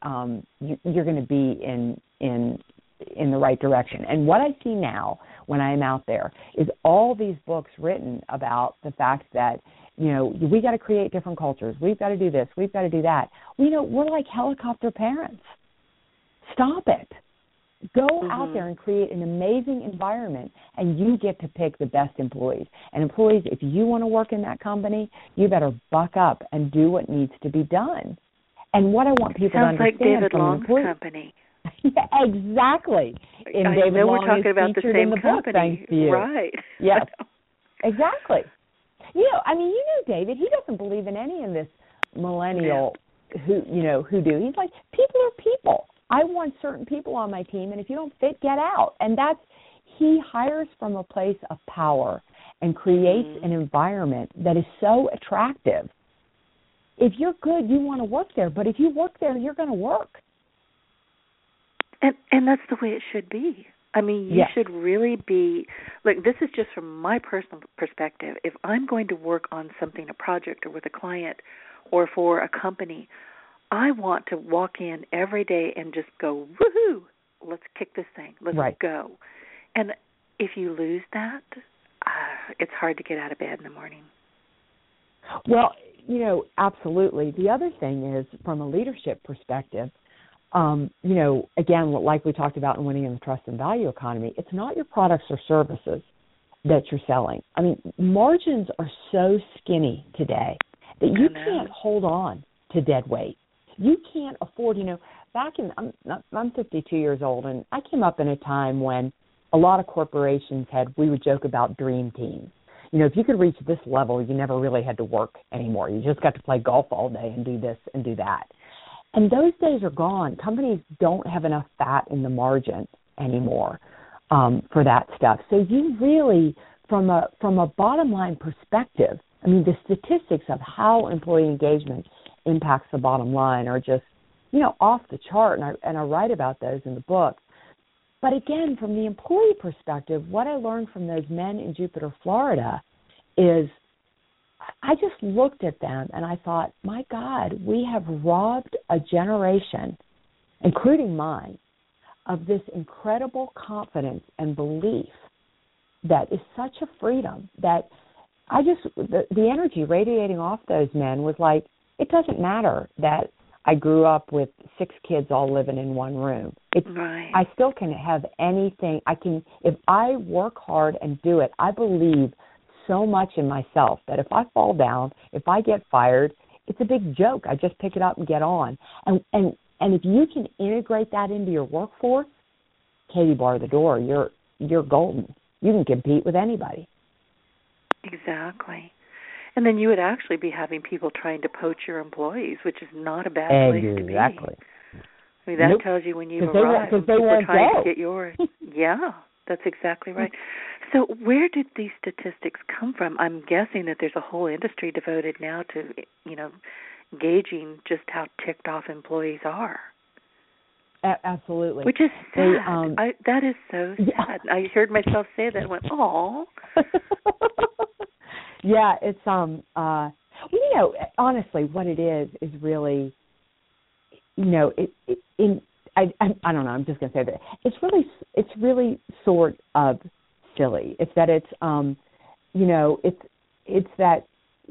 in the right direction. And what I see now when I am out there is all these books written about the fact that we got to create different cultures. We've got to do this. We've got to do that. We're like helicopter parents. Stop it. Go out there and create an amazing environment, and you get to pick the best employees. And employees, if you want to work in that company, you better buck up and do what needs to be done. And what I want people to understand like David Long's company. Yeah, exactly. I know we're talking about the same company. Thanks to you. Right. Yes, exactly. David, he doesn't believe in any of this millennial who do. He's like, people are people. I want certain people on my team, and if you don't fit, get out. And he hires from a place of power and creates an environment that is so attractive. If you're good, you want to work there. But if you work there, you're going to work. And that's the way it should be. I mean, you should really be, like, this is just from my personal perspective. If I'm going to work on something, a project or with a client or for a company, I want to walk in every day and just go, woohoo, let's kick this thing, let's go. And if you lose that, it's hard to get out of bed in the morning. Well, you know, absolutely. The other thing is, from a leadership perspective, you know, again, like we talked about in Winning in the Trust and Value Economy, it's not your products or services that you're selling. I mean, margins are so skinny today that you can't hold on to dead weight. You can't afford, you know, back in, I'm 52 years old, and I came up in a time when a lot of corporations we would joke about dream teams. You know, if you could reach this level, you never really had to work anymore. You just got to play golf all day and do this and do that. And those days are gone. Companies don't have enough fat in the margin anymore for that stuff. So you really, from a bottom line perspective, I mean, the statistics of how employee engagement impacts the bottom line are just, you know, off the chart, and I write about those in the book. But again, from the employee perspective, what I learned from those men in Jupiter, Florida, is I just looked at them and I thought, my God, we have robbed a generation, including mine, of this incredible confidence and belief that is such a freedom that the energy radiating off those men was like, it doesn't matter that I grew up with 6 kids all living in one room. I still can have anything. If I work hard and do it, I believe so much in myself that if I fall down, if I get fired, it's a big joke. I just pick it up and get on. And if you can integrate that into your workforce, Katie, bar the door. You're golden. You can compete with anybody. Exactly. And then you would actually be having people trying to poach your employees, which is not a bad place to be. Exactly. I mean, that tells you when you've arrived. Because they won't trying to get yours. Yeah, that's exactly right. So where did these statistics come from? I'm guessing that there's a whole industry devoted now to, you know, gauging just how ticked off employees are. Absolutely. Which is sad. That is so sad. Yeah. I heard myself say that and went, oh. Yeah, it's well, you know, honestly, what it is really, you know, I don't know. I'm just going to say that it's really sort of silly. It's that it's you know, it's that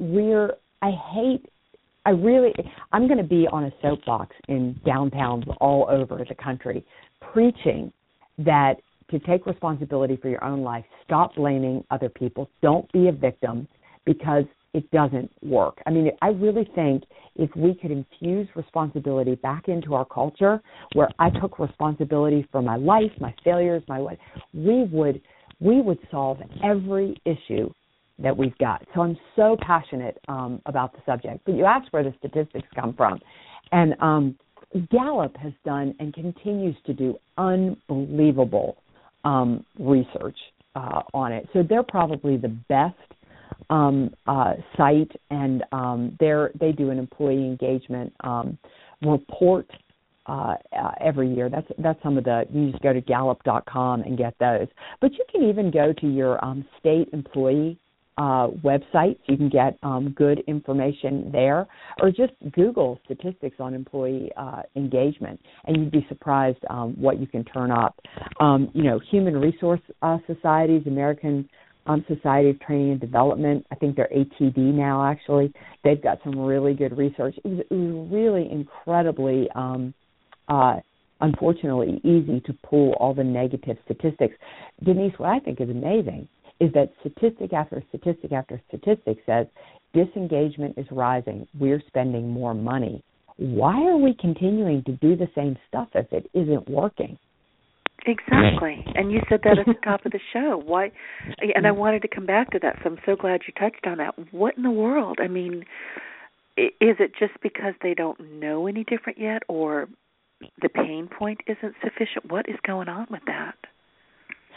I'm going to be on a soapbox in downtowns all over the country preaching that to take responsibility for your own life, stop blaming other people, don't be a victim, because it doesn't work. I mean, I really think if we could infuse responsibility back into our culture, where I took responsibility for my life, my failures, we would solve every issue that we've got. So I'm so passionate about the subject. But you asked where the statistics come from. And Gallup has done and continues to do unbelievable research on it. So they're probably the best site, and they do an employee engagement report every year. That's some of you just go to Gallup.com and get those. But you can even go to your state employee websites. You can get good information there, or just Google statistics on employee engagement, and you'd be surprised what you can turn up. You know, human resource societies, American Society of Training and Development, I think they're ATD now, actually. They've got some really good research. It was really incredibly, unfortunately, easy to pull all the negative statistics. Denise, what I think is amazing is that statistic after statistic after statistic says disengagement is rising. We're spending more money. Why are we continuing to do the same stuff if it isn't working? Exactly. And you said that at the top of the show. Why? And I wanted to come back to that, so I'm so glad you touched on that. What in the world? I mean, is it just because they don't know any different yet, or the pain point isn't sufficient? What is going on with that?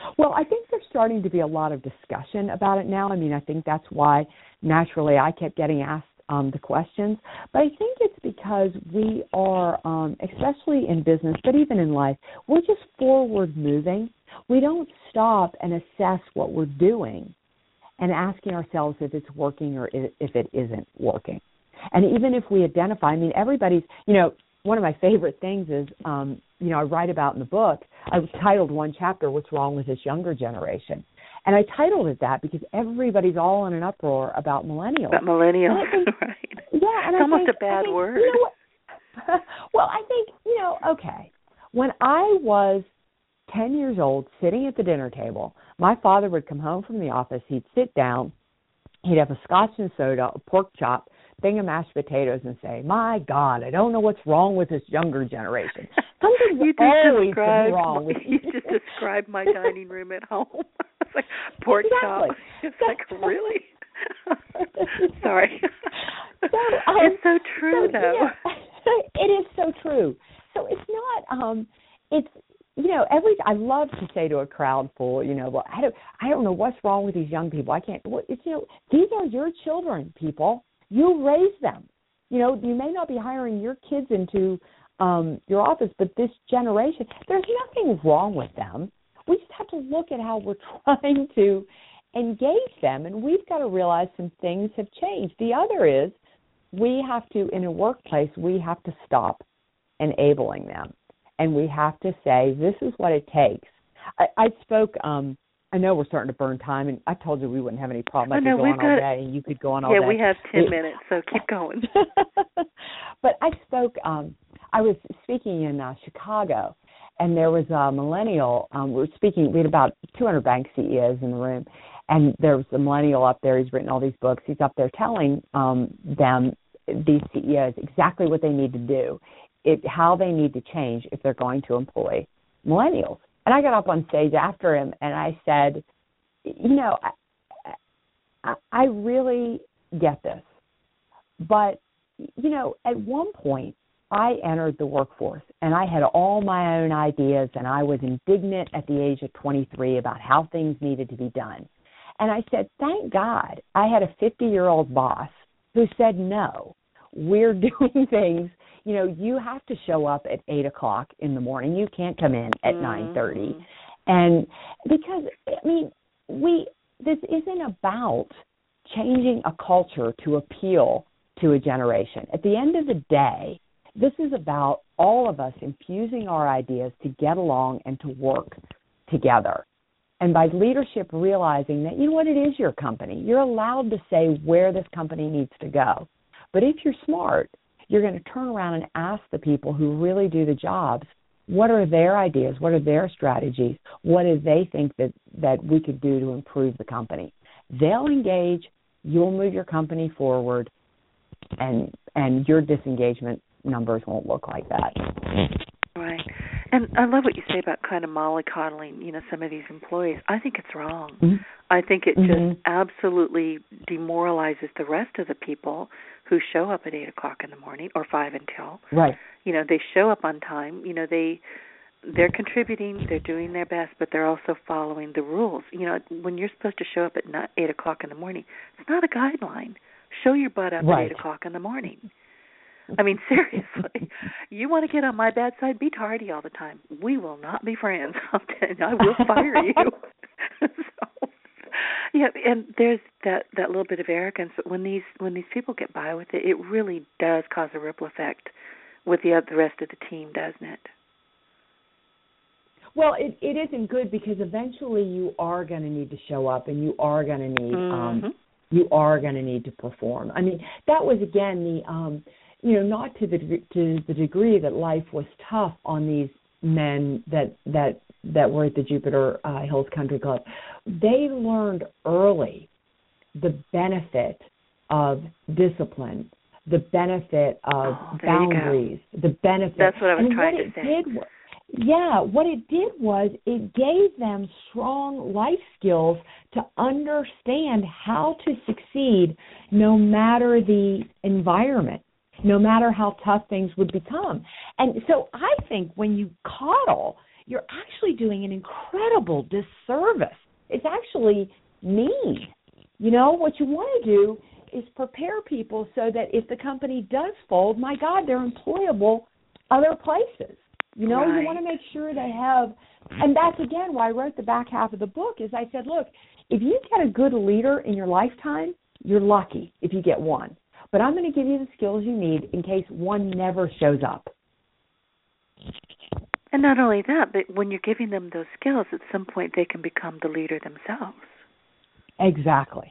Well, I think there's starting to be a lot of discussion about it now. I mean, I think that's why naturally I kept getting asked the questions. But I think it's because we are, especially in business, but even in life, we're just forward moving. We don't stop and assess what we're doing and asking ourselves if it's working or if it isn't working. And even if we identify, I mean, everybody's, one of my favorite things is, I write about in the book, I titled one chapter, What's Wrong with This Younger Generation. And I titled it that because everybody's all in an uproar about millennials. About millennials, think, right. Yeah. And it's almost a bad word. Well, I think, okay, when I was 10 years old, sitting at the dinner table, my father would come home from the office, he'd sit down, he'd have a scotch and soda, a pork chop, thing of mashed potatoes and say, my God, I don't know what's wrong with this younger generation. Something's always been wrong with you. You just described my dining room at home. It's like pork chop. It's like, really? Sorry. It's so true, though. Yeah, it is so true. So it's not, I love to say to a crowd full, well, I don't know what's wrong with these young people. I can't, these are your children, people. You raise them. You may not be hiring your kids into your office, but this generation, there's nothing wrong with them. We just have to look at how we're trying to engage them, and we've got to realize some things have changed. The other is we have to, in a workplace, we have to stop enabling them, and we have to say, this is what it takes. I spoke I know we're starting to burn time, and I told you we wouldn't have any problem. I could go on all day, and you could go on all day. Yeah, we have 10 minutes, so keep going. But I spoke, I was speaking in Chicago, and there was a millennial. We had about 200 bank CEOs in the room, and there was a millennial up there. He's written all these books. He's up there telling them, these CEOs, exactly what they need to do, how they need to change if they're going to employ millennials. And I got up on stage after him, and I said, I really get this. But, at one point, I entered the workforce, and I had all my own ideas, and I was indignant at the age of 23 about how things needed to be done. And I said, thank God I had a 50-year-old boss who said, no, we're doing things. You have to show up at 8 o'clock in the morning. You can't come in at 9:30. And because, this isn't about changing a culture to appeal to a generation. At the end of the day, this is about all of us infusing our ideas to get along and to work together. And by leadership realizing that, it is your company. You're allowed to say where this company needs to go. But if you're smart, you're going to turn around and ask the people who really do the jobs, what are their ideas? What are their strategies? What do they think that we could do to improve the company? They'll engage. You'll move your company forward, and your disengagement numbers won't look like that. Right. And I love what you say about kind of mollycoddling, some of these employees. I think it's wrong. Mm-hmm. I think it just absolutely demoralizes the rest of the people who show up at 8 o'clock in the morning or 5 until. Right. They show up on time. They're contributing, they're doing their best, but they're also following the rules. When you're supposed to show up at 8 o'clock in the morning, it's not a guideline. Show your butt up at 8 o'clock in the morning. I mean, seriously, you want to get on my bad side, be tardy all the time. We will not be friends. I will fire you. So, yeah, and there's that little bit of arrogance. But when these people get by with it, it really does cause a ripple effect with the rest of the team, doesn't it? Well, it isn't good because eventually you are going to need to show up, and you are going to need to perform. I mean, that was again the. Not to the degree that life was tough on these men that were at the Jupiter Hills Country Club. They learned early the benefit of discipline, the benefit of boundaries, the benefit. That's what I was trying to say. What it did was it gave them strong life skills to understand how to succeed no matter the environment, no matter how tough things would become. And so I think when you coddle you're actually doing an incredible disservice. It's actually mean. You know, what you want to do is prepare people so that if the company does fold, my God, they're employable other places. You know, right. You want to make sure they have, and that's, again, why I wrote the back half of the book, is I said, look, if you get a good leader in your lifetime, you're lucky if you get one. But I'm going to give you the skills you need in case one never shows up. And not only that, but when you're giving them those skills, at some point they can become the leader themselves. Exactly.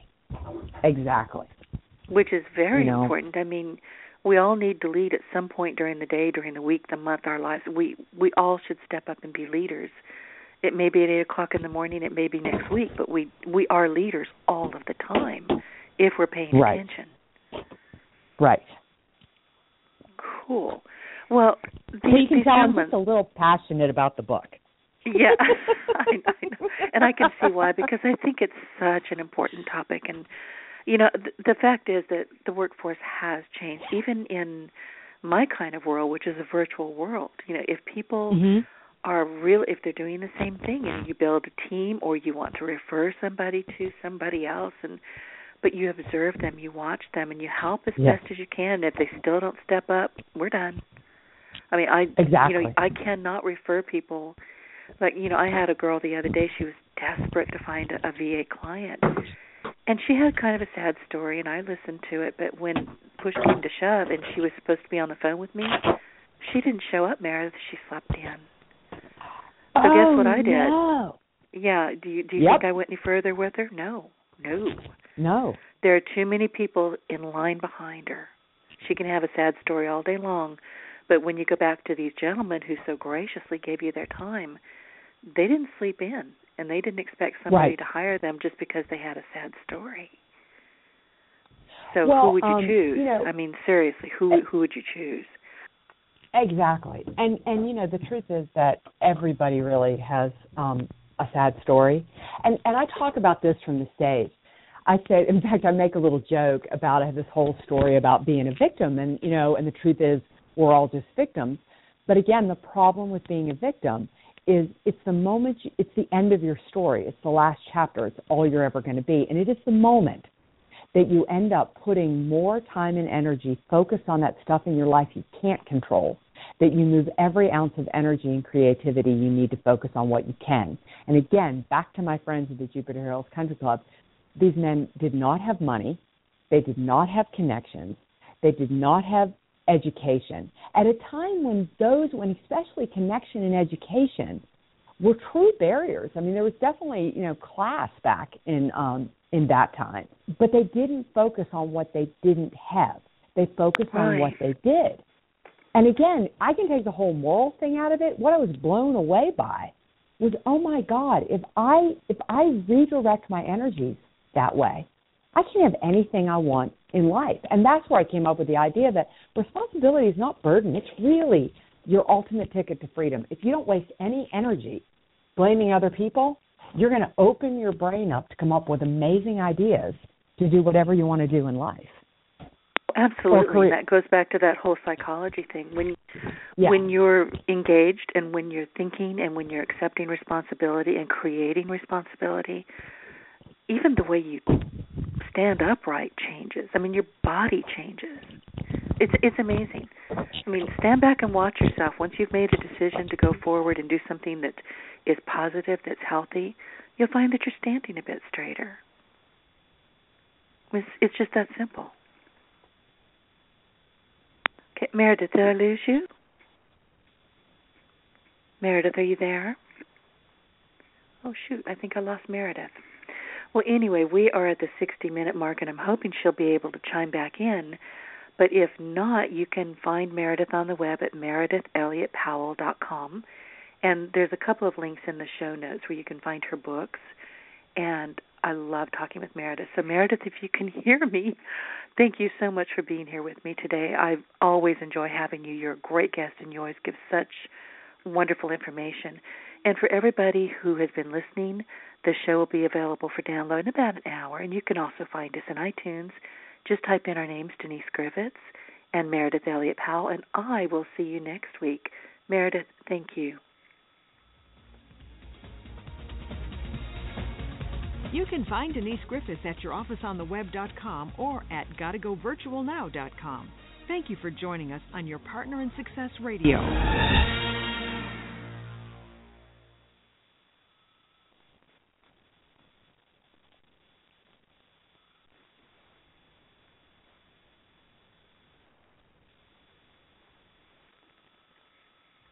Which is very important. I mean, we all need to lead at some point during the day, during the week, the month, our lives. We all should step up and be leaders. It may be at 8 o'clock in the morning, it may be next week, but we are leaders all of the time if we're paying attention. Right. Cool. Well, you can tell I'm just a little passionate about the book. Yeah, I know. And I can see why, because I think it's such an important topic. And, you know, the fact is that the workforce has changed, even in my kind of world, which is a virtual world. You know, if people are if they're doing the same thing, and you build a team or you want to refer somebody to somebody else, but you observe them, you watch them, and you help as best as you can. If they still don't step up, we're done. I mean, I cannot refer people. Like, you know, I had a girl the other day. She was desperate to find a VA client, and she had kind of a sad story, and I listened to it. But when push came to shove, and she was supposed to be on the phone with me, she didn't show up, Meredith. She slept in. So guess what I did? No. Yeah. Do you think I went any further with her? No. There are too many people in line behind her. She can have a sad story all day long, but when you go back to these gentlemen who so graciously gave you their time, they didn't sleep in, and they didn't expect somebody to hire them just because they had a sad story. So who would you choose? You know, I mean, seriously, who would you choose? Exactly. And you know, the truth is that everybody really has a sad story. And I talk about this from the stage. I said, in fact, I make a little joke about this whole story about being a victim, and you know, and the truth is we're all just victims. But again, the problem with being a victim is it's the moment, it's the end of your story. It's the last chapter. It's all you're ever going to be. And it is the moment that you end up putting more time and energy focused on that stuff in your life you can't control, that you move every ounce of energy and creativity you need to focus on what you can. And again, back to my friends at the Jupiter Hills Country Club, these men did not have money. They did not have connections. They did not have education. At a time when especially connection and education were true barriers. I mean, there was definitely, you know, class back in that time. But they didn't focus on what they didn't have. They focused on what they did. And again, I can take the whole moral thing out of it. What I was blown away by was, oh my God, if I redirect my energies that way, I can have anything I want in life. And that's where I came up with the idea that responsibility is not burden. It's really your ultimate ticket to freedom. If you don't waste any energy blaming other people, you're going to open your brain up to come up with amazing ideas to do whatever you want to do in life. Absolutely. And that goes back to that whole psychology thing. When you're engaged and when you're thinking and when you're accepting responsibility and creating responsibility, even the way you stand upright changes. I mean, your body changes. It's amazing. I mean, stand back and watch yourself. Once you've made a decision to go forward and do something that is positive, that's healthy, you'll find that you're standing a bit straighter. It's just that simple. Okay, Meredith, did I lose you? Meredith, are you there? Oh, shoot, I think I lost Meredith. Well, anyway, we are at the 60-minute mark, and I'm hoping she'll be able to chime back in. But if not, you can find Meredith on the web at meredithelliotpowell.com. And there's a couple of links in the show notes where you can find her books. And I love talking with Meredith. So, Meredith, if you can hear me, thank you so much for being here with me today. I always enjoy having you. You're a great guest, and you always give such wonderful information. And for everybody who has been listening, the show will be available for download in about an hour, and you can also find us in iTunes. Just type in our names, Denise Griffiths and Meredith Elliott Powell, and I will see you next week. Meredith, thank you. You can find Denise Griffiths at yourofficeontheweb.com or at gottagovirtualnow.com. Thank you for joining us on Your Partner in Success Radio.